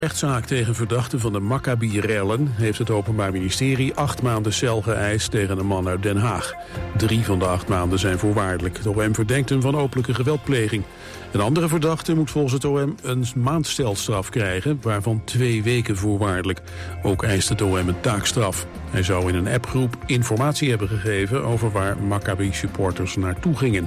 Rechtszaak tegen verdachten van de Maccabi-rellen heeft het Openbaar Ministerie 8 maanden cel geëist tegen een man uit Den Haag. 3 van de 8 maanden zijn voorwaardelijk. Het OM verdenkt hem van openlijke geweldpleging. Een andere verdachte moet volgens het OM een maand celstraf krijgen, waarvan 2 weken voorwaardelijk. Ook eist het OM een taakstraf. Hij zou in een appgroep informatie hebben gegeven over waar Maccabi-supporters naartoe gingen.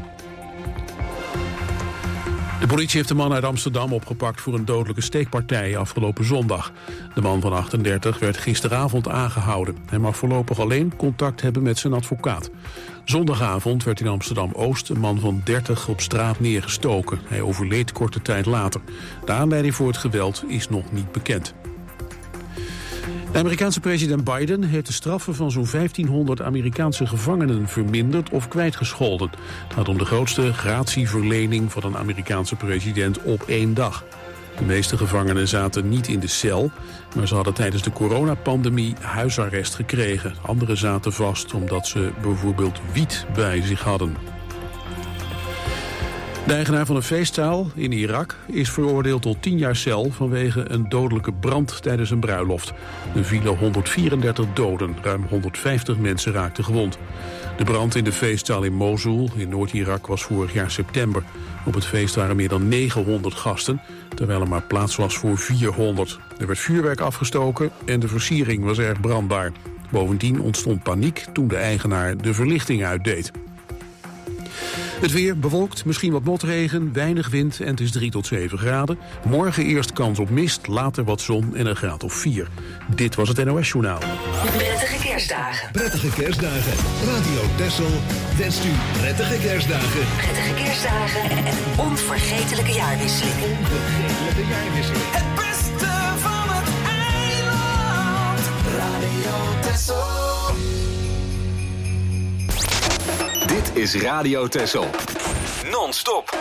De politie heeft de man uit Amsterdam opgepakt voor een dodelijke steekpartij afgelopen zondag. De man van 38 werd gisteravond aangehouden. Hij mag voorlopig alleen contact hebben met zijn advocaat. Zondagavond werd in Amsterdam-Oost een man van 30 op straat neergestoken. Hij overleed korte tijd later. De aanleiding voor het geweld is nog niet bekend. De Amerikaanse president Biden heeft de straffen van zo'n 1500 Amerikaanse gevangenen verminderd of kwijtgescholden. Het gaat om de grootste gratieverlening van een Amerikaanse president op 1 dag. De meeste gevangenen zaten niet in de cel, maar ze hadden tijdens de coronapandemie huisarrest gekregen. Anderen zaten vast omdat ze bijvoorbeeld wiet bij zich hadden. De eigenaar van een feestzaal in Irak is veroordeeld tot 10 jaar cel vanwege een dodelijke brand tijdens een bruiloft. Er vielen 134 doden, ruim 150 mensen raakten gewond. De brand in de feestzaal in Mosul in Noord-Irak was vorig jaar september. Op het feest waren meer dan 900 gasten, terwijl er maar plaats was voor 400. Er werd vuurwerk afgestoken en de versiering was erg brandbaar. Bovendien ontstond paniek toen de eigenaar de verlichting uitdeed. Het weer bewolkt, misschien wat motregen, weinig wind en het is 3 tot 7 graden. Morgen eerst kans op mist, later wat zon en een graad of 4. Dit was het NOS Journaal. Prettige kerstdagen. Prettige kerstdagen. Radio Texel wenst u prettige kerstdagen. Prettige kerstdagen en een onvergetelijke jaarwisseling. Onvergetelijke jaarwisseling. Het beste van het eiland. Radio Texel. Dit is Radio Texel. Non-stop.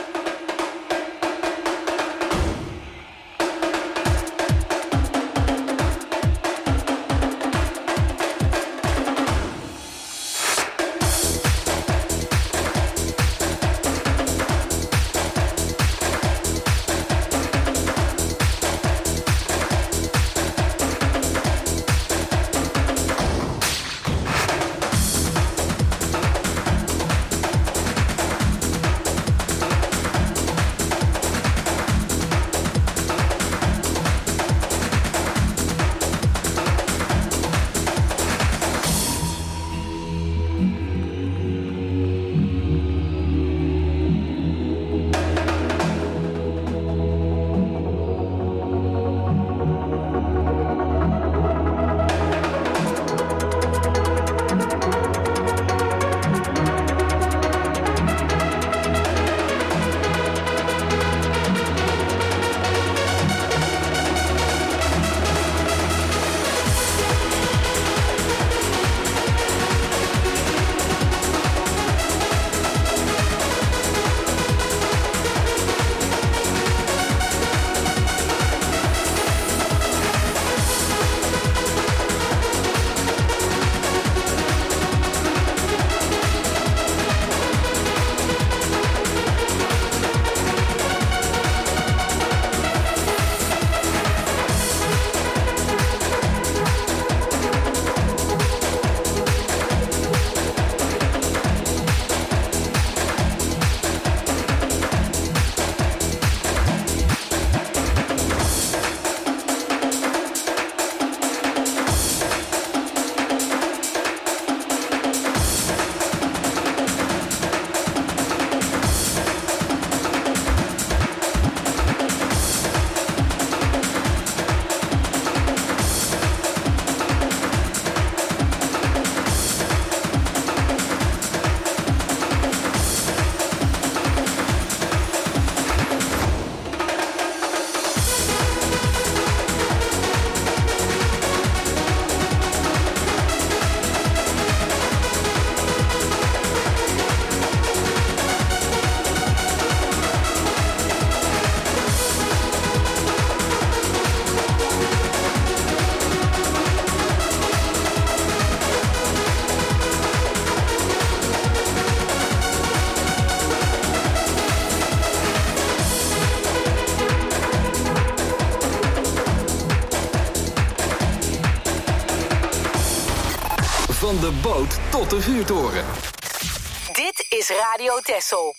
Van de boot tot de vuurtoren. Dit is Radio Texel.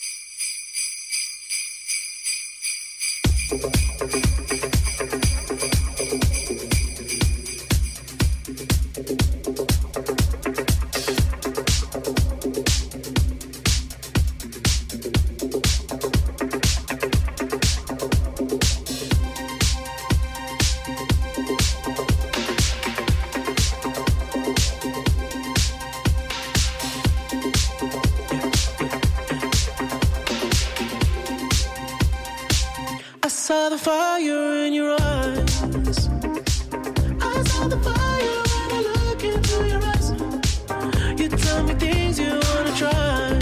saw the fire in your eyes. I saw the fire when I look into your eyes. You tell me things you wanna try.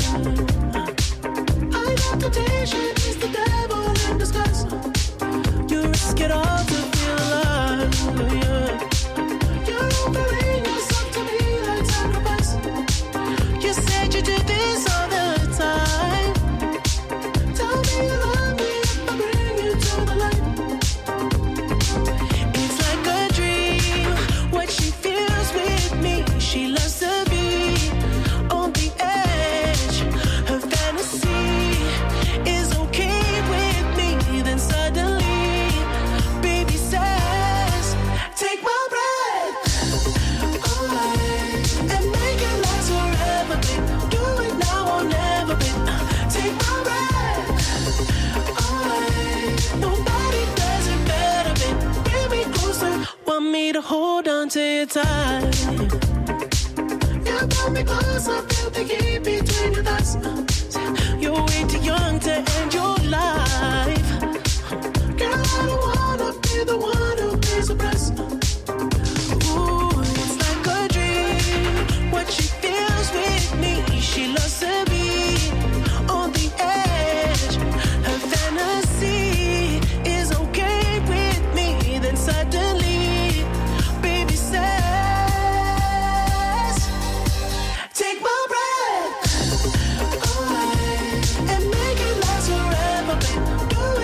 I know temptation is the devil in disguise. You risk it all to feel alive. Yeah. You're offering yourself to me like sacrifice. You said you do this all the time. Tell me you love me if I bring you to the light. It's like a dream, what she feels with me. She loves to be on the edge. Her fantasy is okay with me. Then suddenly, baby says, take my breath away and make it last forever, babe. Do it now or never, babe. Take my breath away. Nobody does it better, babe. Bring me closer. Want me to hold on to you tight. You pull me closer, feel the heat between your thighs. You're way too young to end your life. Girl, I don't wanna be the one who pays the price. Ooh, it's like a dream, what she feels with me. She loves to be on the edge. Her fantasy is okay with me. Then suddenly, baby says, take my breath away and make it last forever, babe. Do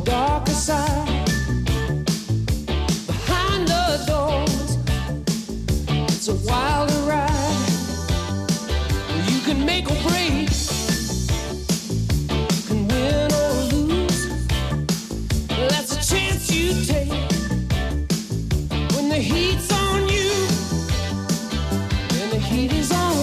darker side. Behind the doors, it's a wilder ride. You can make or break, you can win or lose. That's a chance you take when the heat's on you and the heat is on.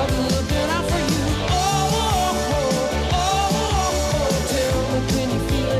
Feel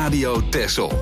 Radio Texel.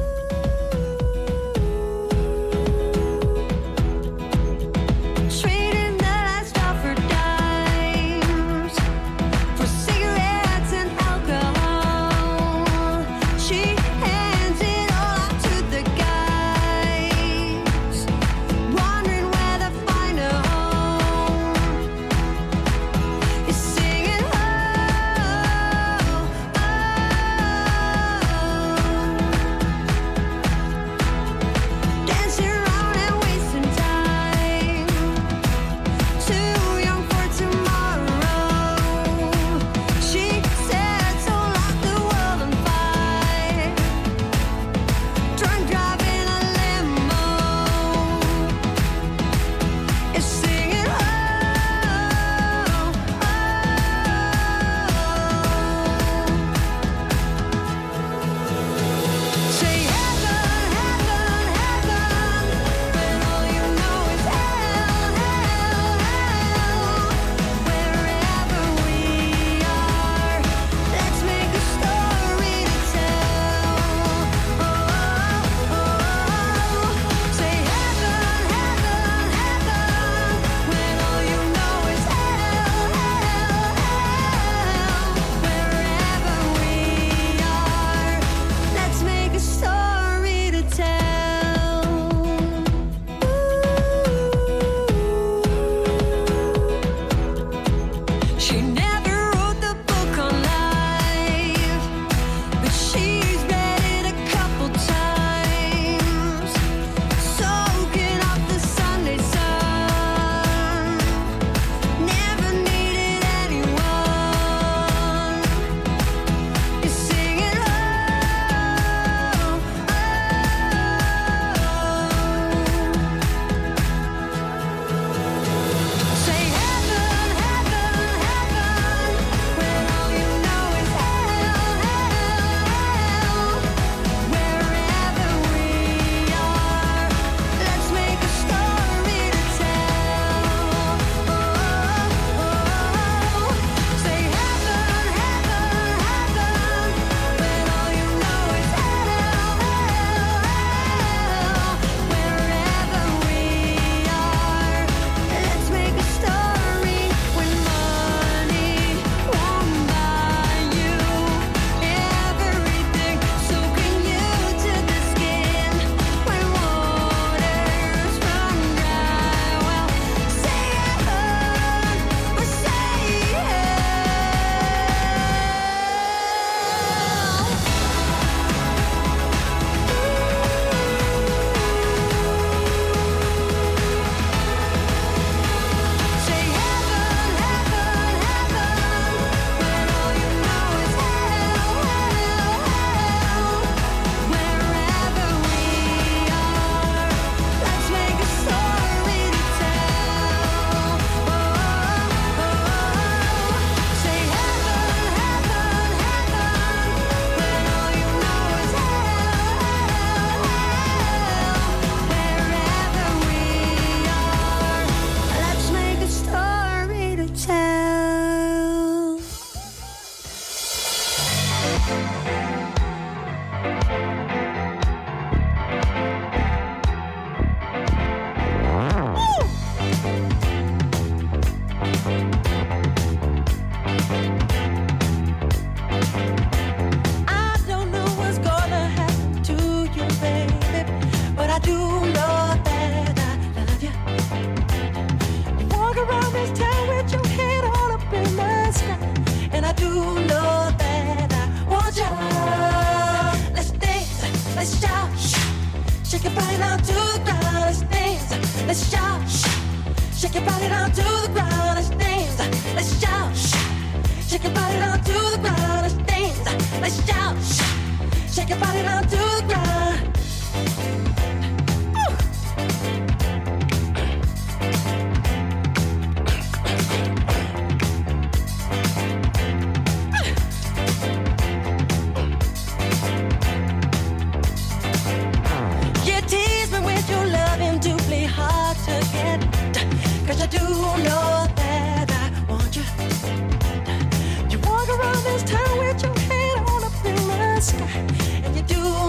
this town with your head all up in the sky, and you do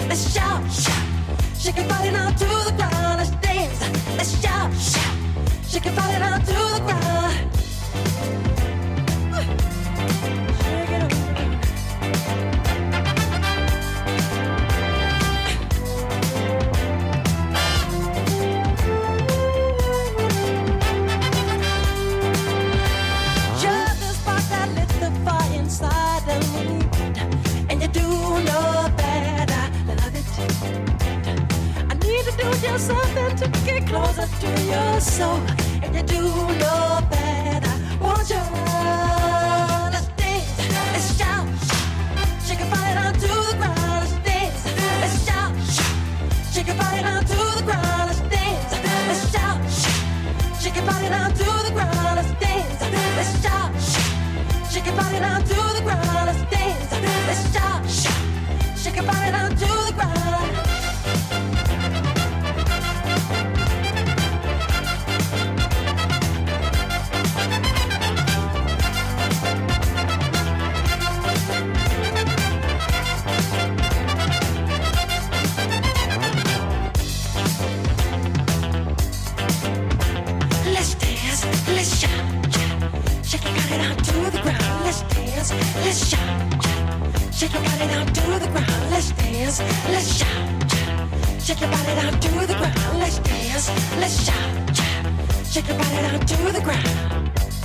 let's shout, shout. Shake your body now to the ground, let's dance. Let's shout, shout. Shake your body now to the ground. Shake it up. Just the spark that lit the fire inside of me, and you do know that I love it. I need to do just something to get closer to your soul, and you do know that I want you. Let's dance, let's shout, shake your body down to the ground. Let's dance, let's shout, shake your body down to the ground. Let's dance, let's shout, shake your body down to the ground. Let's dance, let's shout, shake your body down to the ground. Let's dance, let's shout, shake your body down to the ground. Let's dance, let's shout, shake your body down to the ground. Let's dance, let's shout, shake your body down to the ground. Let's dance, let's shout, shake your body down to the ground. Let's dance, let's shout, shake your body down to the ground.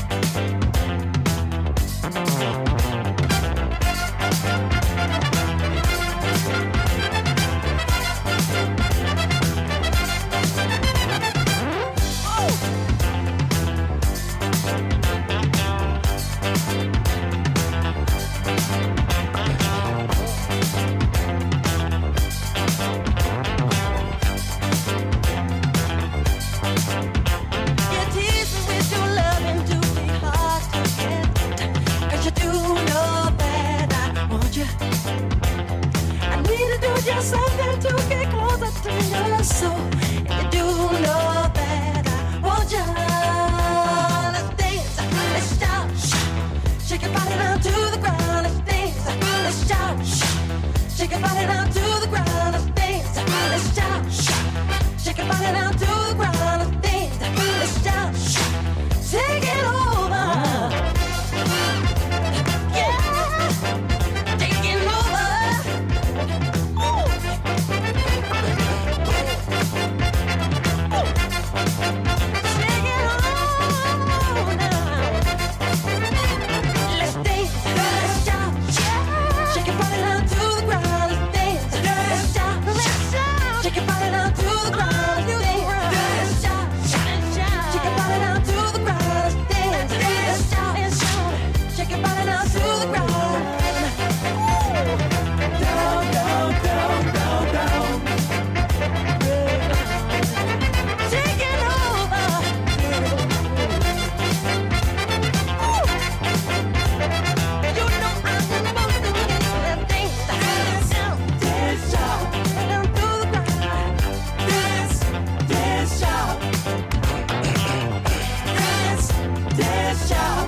You tease me with your loving to be hard to get, 'cause you do know that I want you. I need to do just something to get closer to your soul, and you do know that I want you. Let's dance, let's shout, shake your body down to the ground. Let's dance, let's shout, shake your body down to the ground. Let's dance, let's shout, shake your body down to the ground. Let's dance, let's shout, take it over. Yeah, take it over. Ooh. Take it on now. Let's dance, let's shout, shake your body down to the ground. Let's dance, let's shout, shake your body down to the ground. Let's dance, let's shout, shake your body down to the ground. Let's dance, let's shout, shake your body down to the ground. Down, down, down, down, down. Take it over. You know I'm supposed to get that dance, dance, shout, down to the ground. Dance, dance, shout, dance, dance, shout,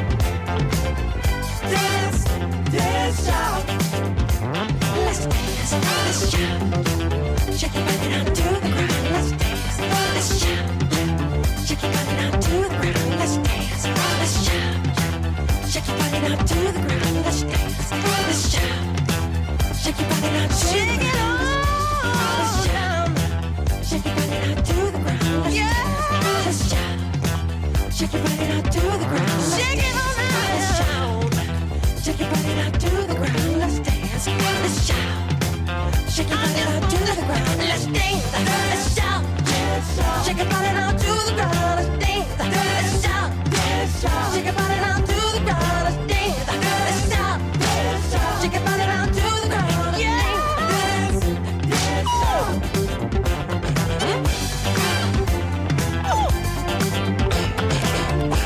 dance, dance, shout. Let's dance, let's shout, shake your body down to the ground. Let's dance, let's shout, shake your body down to the ground. Let's dance, let's shout, shake your body down to the ground. Let's dance, let's shout, shake your body down to the ground. Let's shout, shake your body down to the ground. Let's dance, let's shout, shake your body down to the ground. Shake it on now. Let's shout, shake your body down to the ground. Let's dance, let's shout, shake your body down to the ground. Let's dance, let's shout, shake your body down to the ground. Let's dance, let's shout, shake your body down to the ground. Let's dance, let's shout, shake your body down to the ground. Yeah. Dance,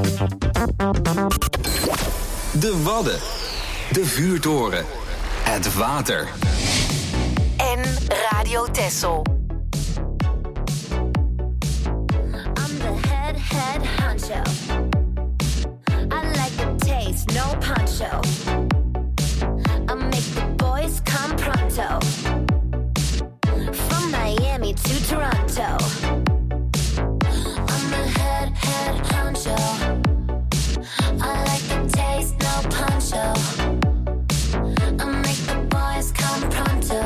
De Wadden. De vuurtoren. Het water. En Radio Texel. I'm the head honcho. I like the taste, no poncho. I make the boys come pronto. From Miami to Toronto. I'm the head honcho. I like the taste, no poncho. I make the boys come pronto.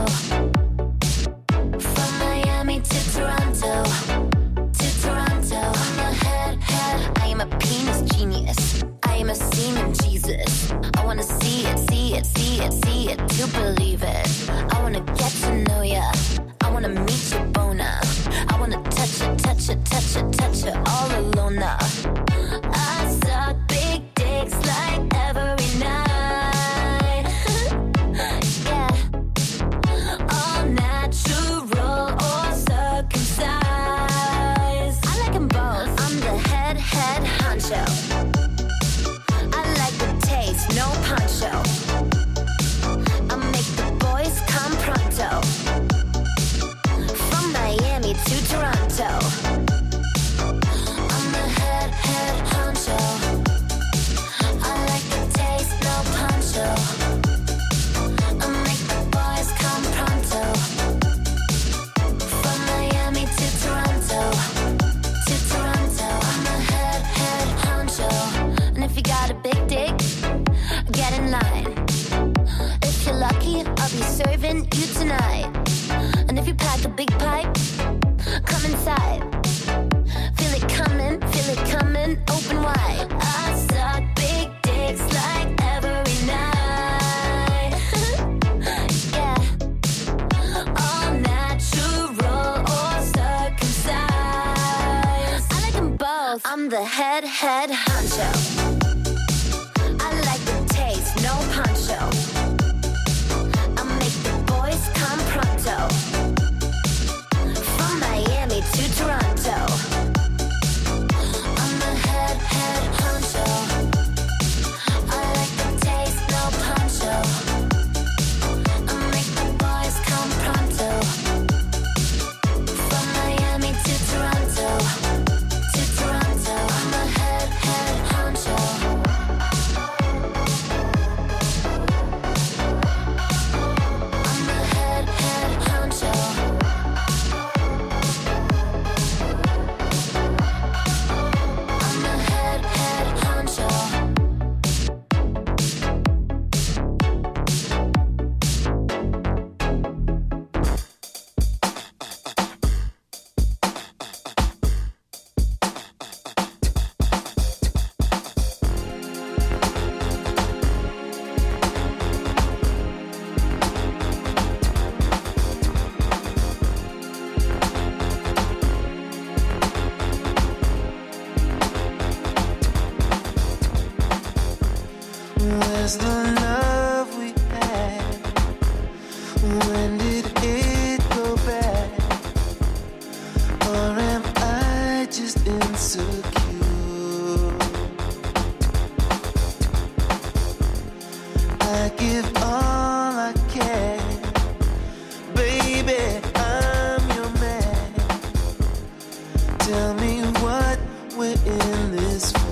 From Miami to Toronto. To Toronto. I'm a head. I am a penis genius. I am a semen Jesus. I wanna see it to believe it. I wanna get to know ya. I wanna meet your boner. I wanna touch it all alone now. I suck big dicks like every night. Yeah. All natural or circumcised. I like them both. I'm the head honcho. I like the taste, no poncho. I make the boys come pronto. From Miami to Toronto. I'm the head honcho. I like the taste, no poncho. I make the boys come pronto. From Miami to Toronto. To Toronto. I'm the head honcho. And if you got a big dick, get in line. If you're lucky, I'll be serving you tonight. And if you pack a big pipe, come inside. Feel it coming, open wide. I suck big dicks like every night. Yeah. All natural or circumcised. I like them both. I'm the head honcho. I like the taste, no poncho. I make the boys come pronto. From Miami to Toronto. I'm the head honcho. I like the taste, no poncho. I make the boys come pronto. From Miami to Toronto. To Toronto. I'm the head honcho. I'm the head honcho. I'm the head honcho. Where's the love we had? When did it go bad? Or am I just insecure? I give all I can. Baby, I'm your man. Tell me what we're in this for.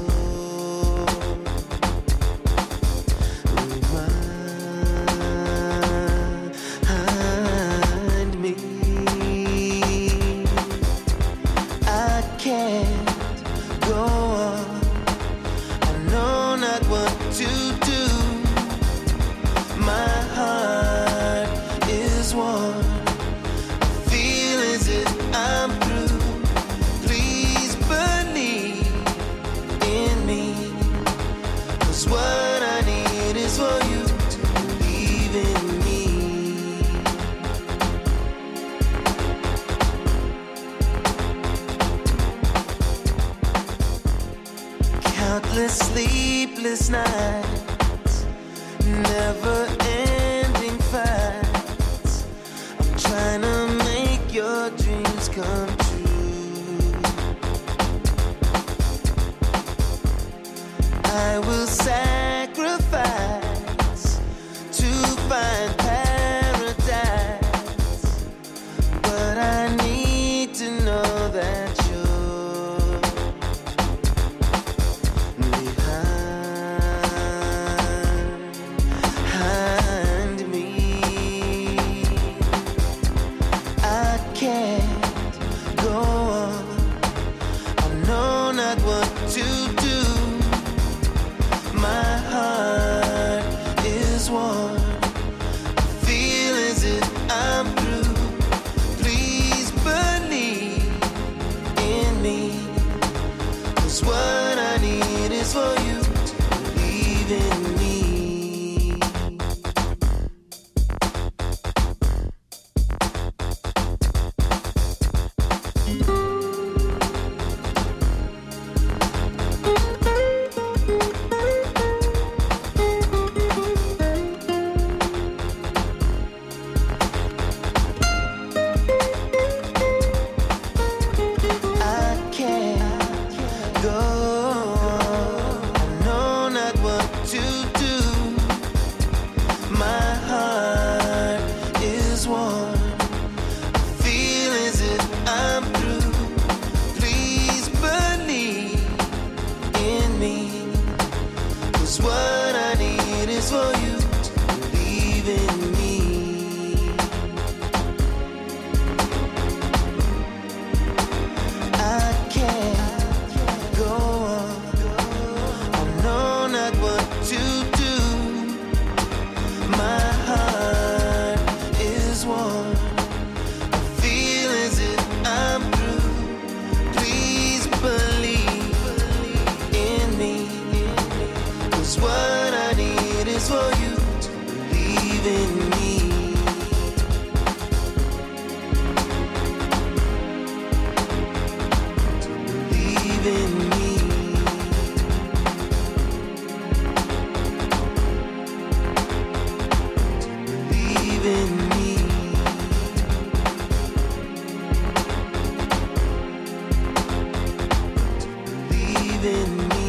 Remind me I can't go on. I know not what to do. My heart is warm. I feel as if I'm through. Please believe in me. 'Cause what I need is for you to believe in me. Countless sleepless nights, never-ending fights. I'm trying to make your dreams come true. I will sacrifice to find paradise, but I need to know that you're behind me. I can't go on, I know not what to do. My heart is warm, I feel as if I'm through. Please believe in me, 'cause what I need is for you to believe in me. I can't go on, I know not what to do. My heart is warm, I feel as if I'm through. Please believe in me, 'cause what I need is for you to believe in me. I can't go on, I know not what to do. My heart is warm, I feel as if I'm through. Please believe in me, 'cause what I need is for you to believe in me. Believe in me. Believe in me. Believe in me.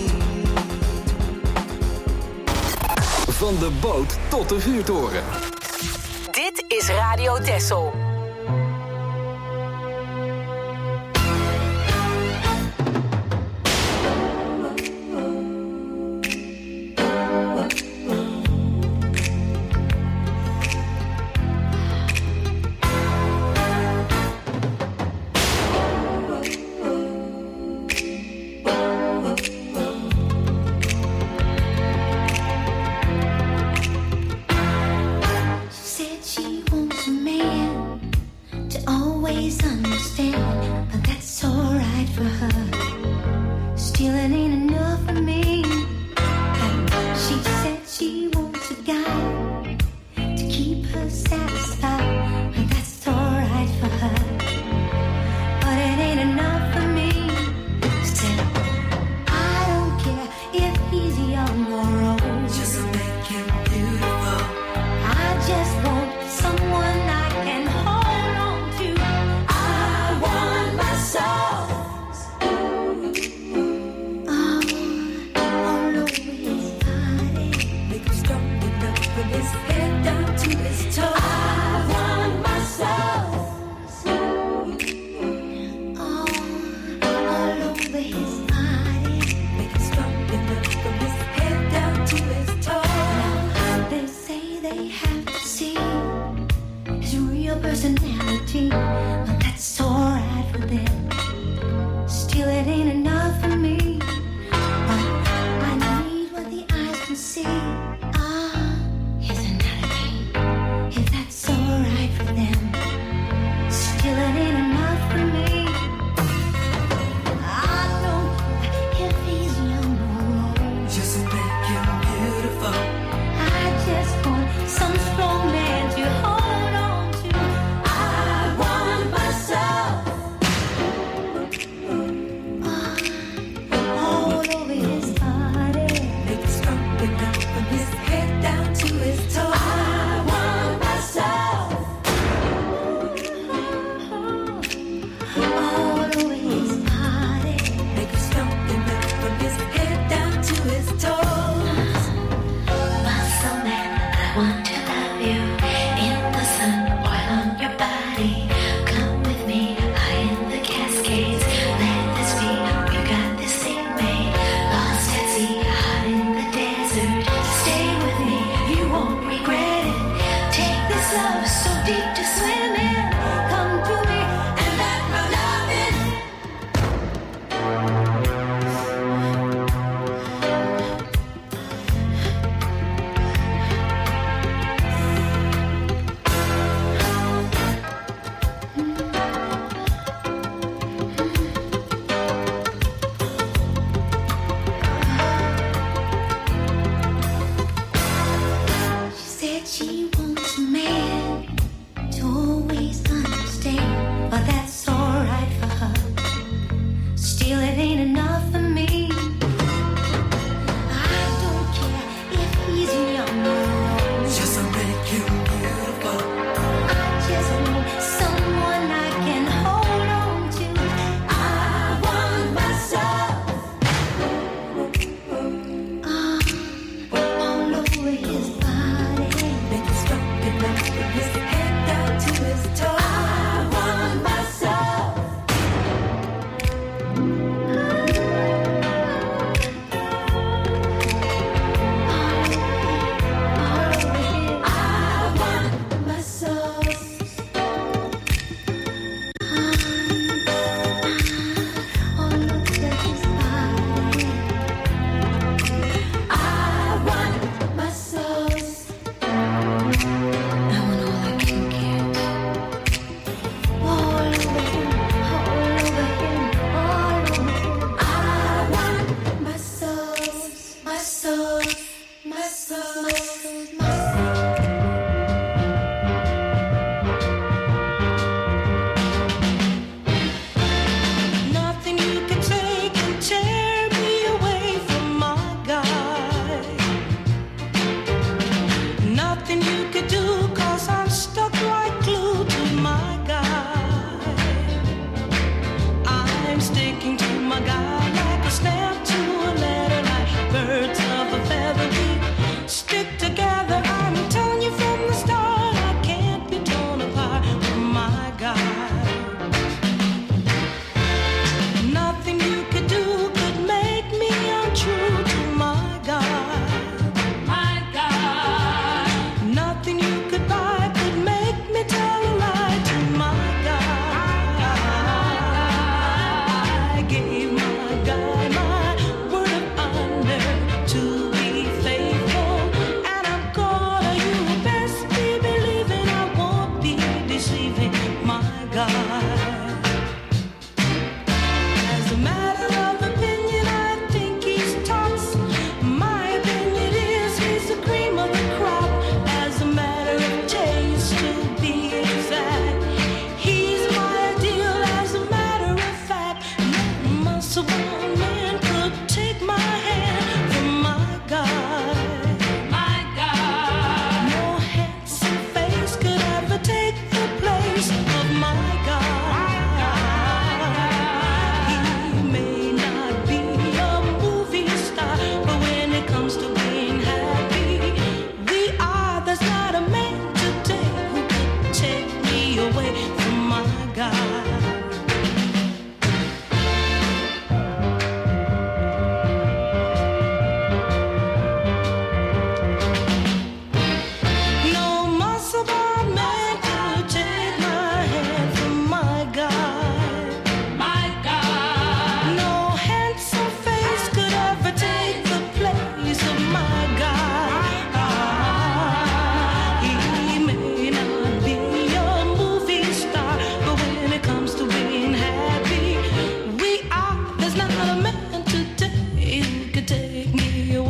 Van de boot tot de vuurtoren. Dit is Radio Texel. Said she wants a man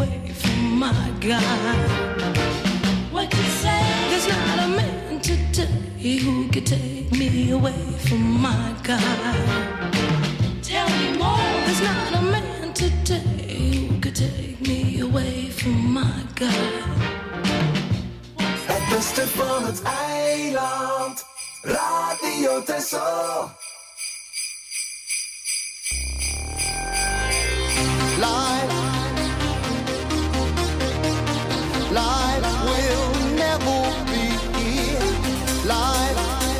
away from my guy. What you say? There's not a man today who could take me away from my guy. Tell me more. There's not a man today who could take me away from my guy. Het beste van het eiland, Radio Texel. Life will never be here. Life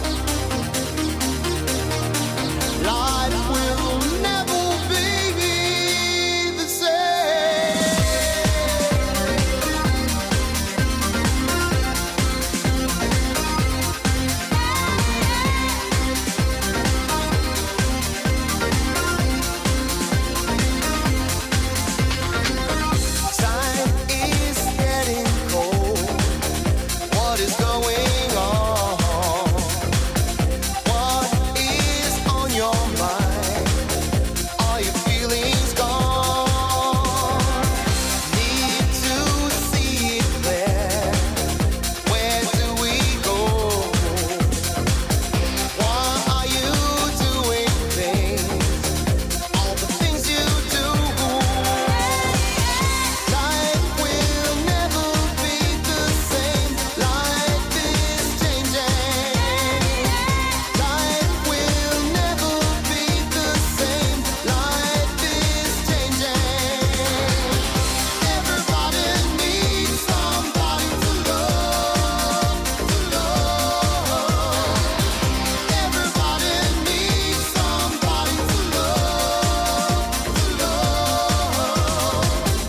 will never be the same. Time is getting cold. What is going on? What is on your mind? Are your feelings gone? Need to see it clear. Where do we go? Why are you doing things? All the things you do. Life will never be the same. Life is changing. Life will never be the same. Life is changing. Everybody needs somebody to love, to love. Everybody needs somebody to love, to love.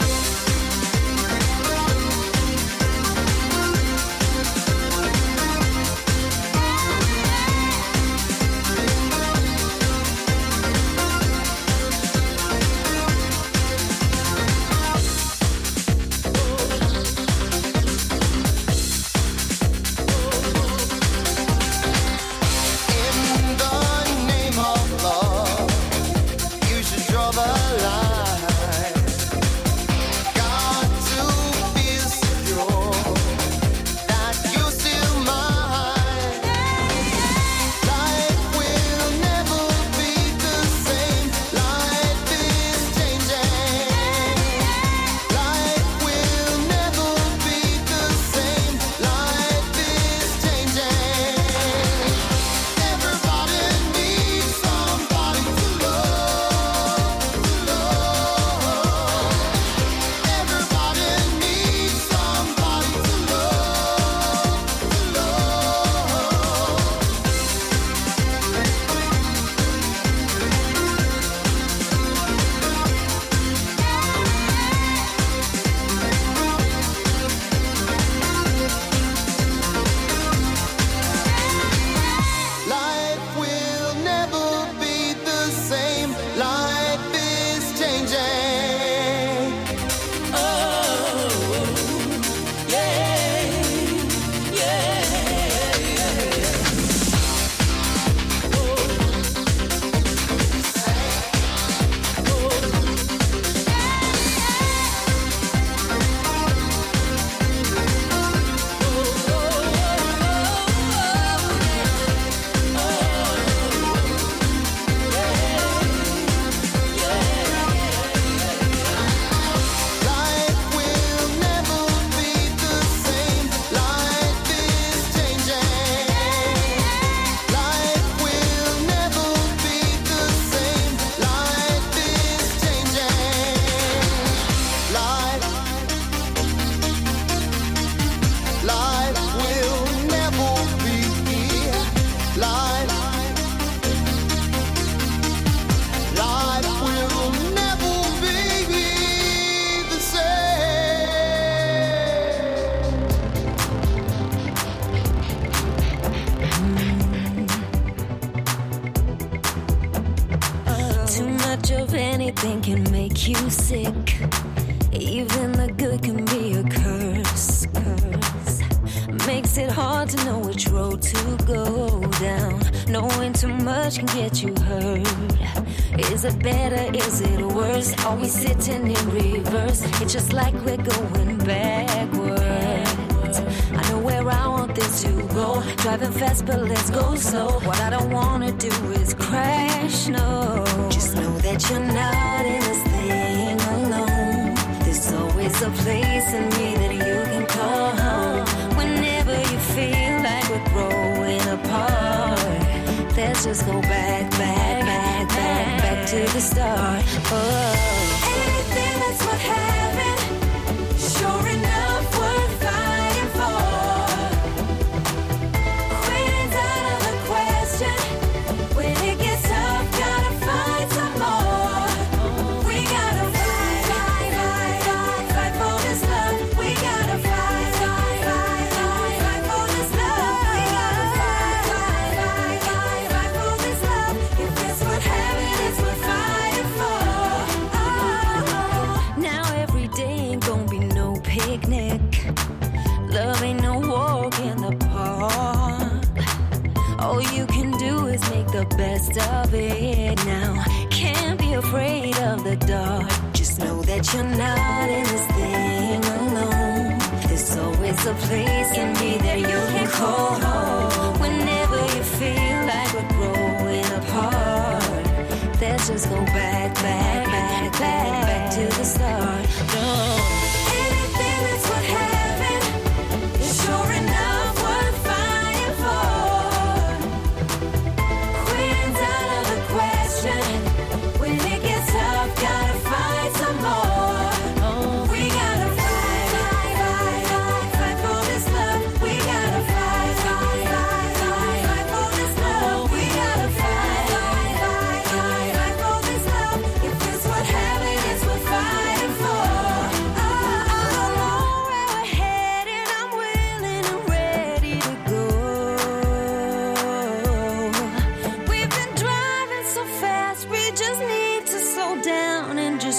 In the name of love, you should draw the line. Got to feel secure that you're still mine. Life will never be the same. Life is changing. Life will never be the same. Life is changing. Everybody needs somebody to love, to love. Everybody needs somebody to love, to love. Life will never be the same. Life is changing. Oh, yeah, yeah. Life will never be the same. Life is changing. Life will never be the same. Life is changing. Life will never be here. Life will never be the same. Too much of anything can make you sick. Even the good can be a curse. Makes it hard to know which road to go down. Knowing too much can get you hurt. Is it better, is it worse? Are we sitting in reverse? It's just like we're going backwards. I know where I want this to go. Driving fast, but let's go slow. What I don't wanna do is crash, no. Just know that you're not in this thing alone. There's always a place in me that you can call home. Whenever you feel like we're growing apart, let's just go back to the start. Oh. Anything that's worth having, sure enough worth fighting for. Quitting's out of the question. When it gets tough, gotta find some more. We gotta fight for this love. We gotta fight for this love. We gotta fight for this love. If it's worth having, it's worth fighting for. Oh. Now every day ain't gonna be no picnic. Love ain't no walk in the park. All you can do is make the best of it now. Can't be afraid of the dark. Just know that you're not in this thing alone. There's always a place in me that you can call home. Whenever you feel like we're growing apart, let's just go back to the start. No. Anything that's worth having is sure enough worth fighting for. Quitting's out of the question. When it gets tough, gotta fight some more. We gotta fight for this love. We gotta fight for this love. We gotta fight for this love. If it's worth having, it's worth fighting for. I don't know where we're headed. I'm willing and ready to go. We've been driving so fast, we just need to slow down and just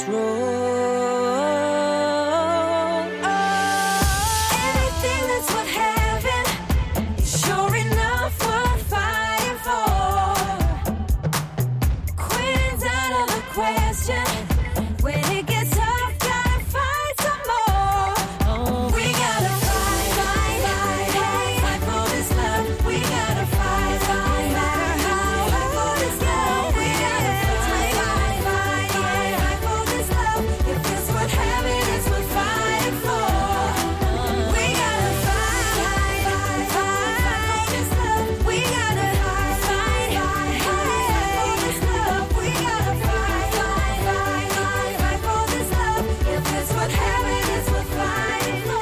roll. Anything that's worth having is sure enough worth fighting for. Quitting's out of the question. When it gets tough, gotta fight some more. We gotta fight for this love. We gotta fight for this love. We gotta fight for this love. If it's worth having, it's worth fighting for. We gotta fight for this love. We gotta fight for this love. We gotta fight for this love. If it's worth having, it's worth fighting for.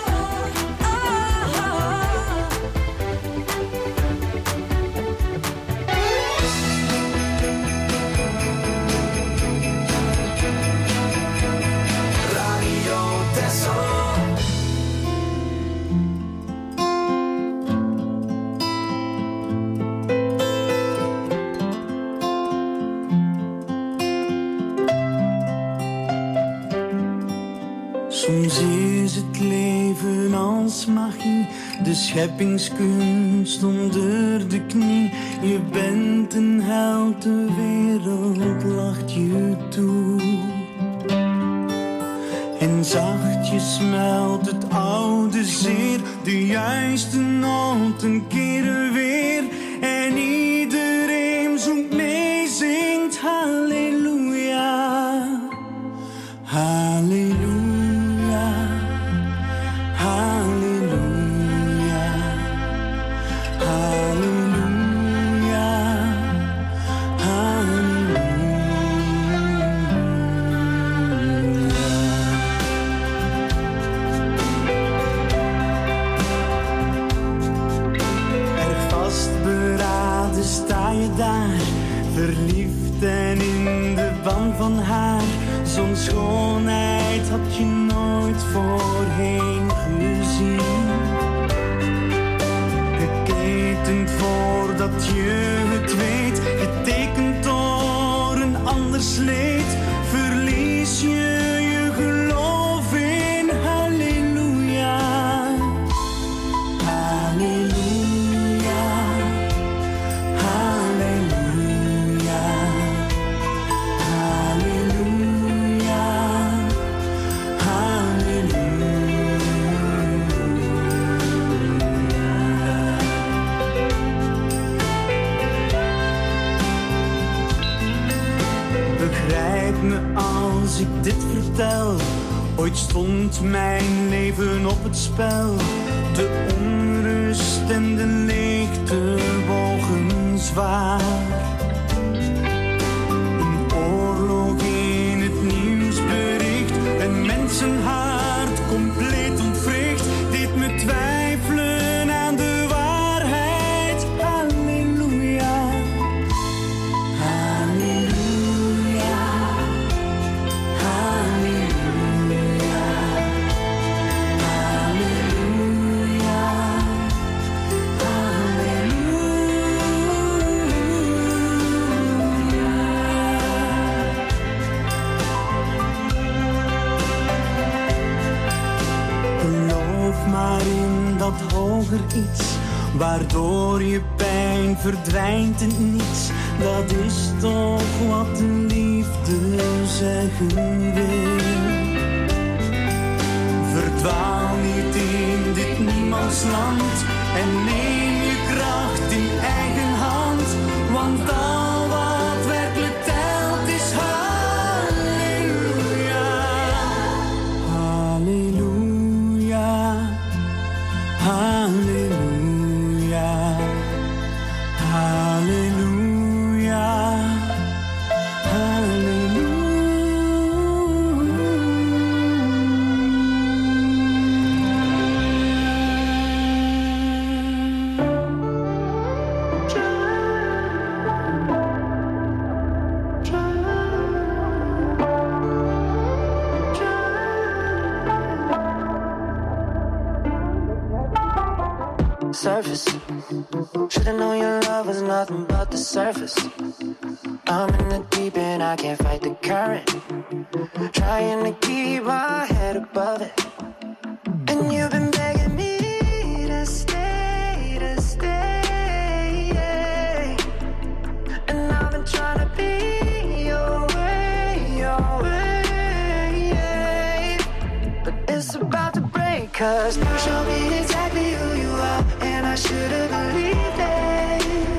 Radio Tessel. Soms is het leven als magie, de scheppingskunst onder de knie. Je bent een held, de wereld lacht je toe. En zachtjes smelt het oude zeer, de juiste noten keren weer. En iedereen zoekt mee, zingt halleluja. Halleluja. Halleluja, halleluja, halleluja. Erg vastberaden sta je daar, verliefd en in de ban van haar. Zo'n schoonheid had je nooit voorheen gezien. Geketend voordat je het weet, getekend door een ander sleet, verlies je je geloof in halleluja. Halleluja, halleluja, halleluja. Ooit stond mijn leven op het spel. De onrust en de leegte wogen zwaar. Een oorlog in het nieuwsbericht. En mensenhart compleet ontwricht. Dit me twijfelen aan de waarheid. Halleluja. Halleluja. Halleluja. Halleluja. Geloof maar in dat hoger iets, waardoor je pijn verdwijnt in niets. Dat is toch wat de liefde zeggen wil. Verdwaal niet in dit niemandsland en neem je kracht in eigen hand. Want al wat werkelijk telt is halleluja. Halleluja. Halleluja. Halleluja. Surface. Should've known your love was nothing but the surface. I'm in the deep end, I can't fight the current. Trying to keep my head above it. And you've been begging me to stay, to stay. Yeah. And I've been trying to be your way, your way. Yeah. But it's about to break, 'cause you show me exactly who you are. And I should've believed it.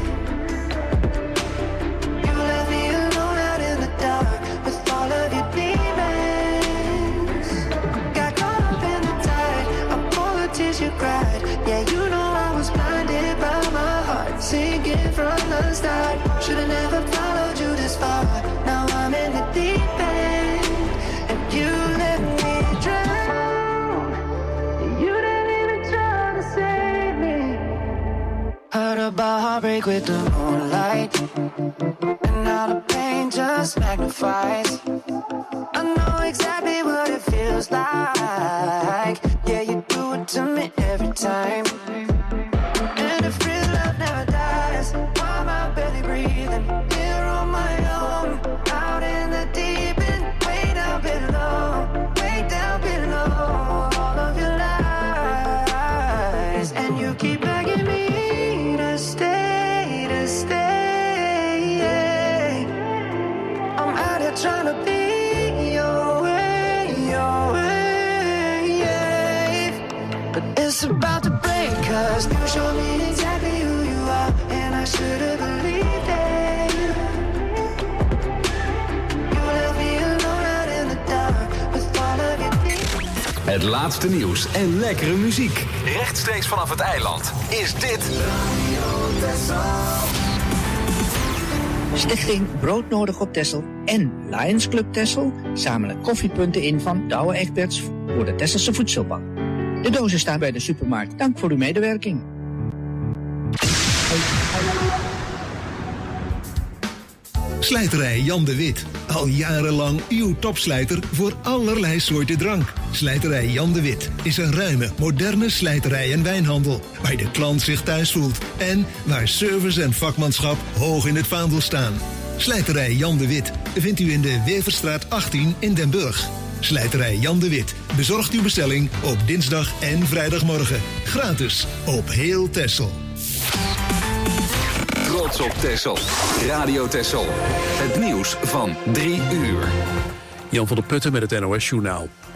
You left me alone out in the dark with all of your demons. Got caught up in the tide of all the tears you cried. Yeah, you know I was blinded by my heart, sinking from the start. Should've never followed you this far. Now I'm in the deep end, and you let me drown. You didn't even try to save me. Heard about heartbreak with the moonlight, and now the pain just magnifies. I know exactly what it feels like. Yeah, you do it to me every time. And if real love never dies, why am I barely breathing? Here on my own, out in the deep end, way down below, way down below. All of your lies, and you keep begging me to stay, to stay. Yeah. I'm out here trying to be your way, your way. Yeah. But it's about to break, 'cause you show me exactly who you are, and I should've believed it. You left me alone out in the dark with all of your demons. Het laatste nieuws en lekkere muziek. Rechtstreeks vanaf het eiland is dit Stichting Broodnodig op Texel en Lions Club Texel zamelen koffiepunten in van Douwe Egberts voor de Tesselse Voedselbank. De dozen staan bij de supermarkt. Dank voor uw medewerking. Slijterij Jan de Wit. Al jarenlang uw topslijter voor allerlei soorten drank. Slijterij Jan de Wit is een ruime, moderne slijterij en wijnhandel, waar de klant zich thuis voelt en waar service en vakmanschap hoog in het vaandel staan. Slijterij Jan de Wit vindt u in de Weverstraat 18 in Den Burg. Slijterij Jan de Wit bezorgt uw bestelling op dinsdag en vrijdagmorgen. Gratis op heel Texel. Trots op Texel. Radio Texel. Het nieuws van 3 uur. Jan van der Putten met het NOS-journaal.